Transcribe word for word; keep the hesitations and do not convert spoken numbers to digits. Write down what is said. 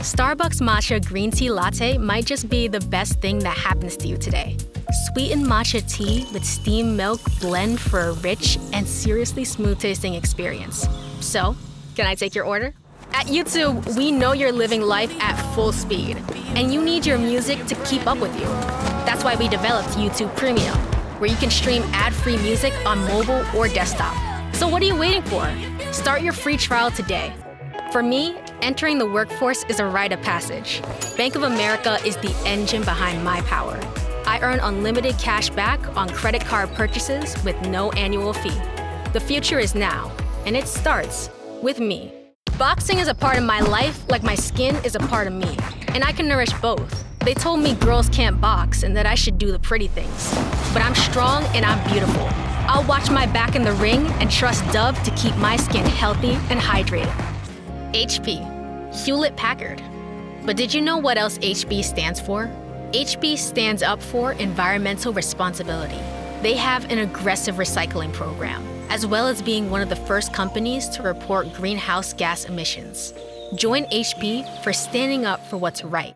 Starbucks Matcha Green Tea Latte might just be the best thing that happens to you today. Sweetened matcha tea with steamed milk blend for a rich and seriously smooth-tasting experience. So, can I take your order? At YouTube, we know you're living life at full speed, and you need your music to keep up with you. That's why we developed YouTube Premium, where you can stream ad-free music on mobile or desktop. So what are you waiting for? Start your free trial today. For me, entering the workforce is a rite of passage. Bank of America is the engine behind my power. I earn unlimited cash back on credit card purchases with no annual fee. The future is now, and it starts with me. Boxing is a part of my life like my skin is a part of me, and I can nourish both. They told me girls can't box and that I should do the pretty things. But I'm strong and I'm beautiful. I'll watch my back in the ring and trust Dove to keep my skin healthy and hydrated. H P, Hewlett-Packard. But did you know what else H P stands for? H P stands up for environmental responsibility. They have an aggressive recycling program, as well as being one of the first companies to report greenhouse gas emissions. Join H P for standing up for what's right.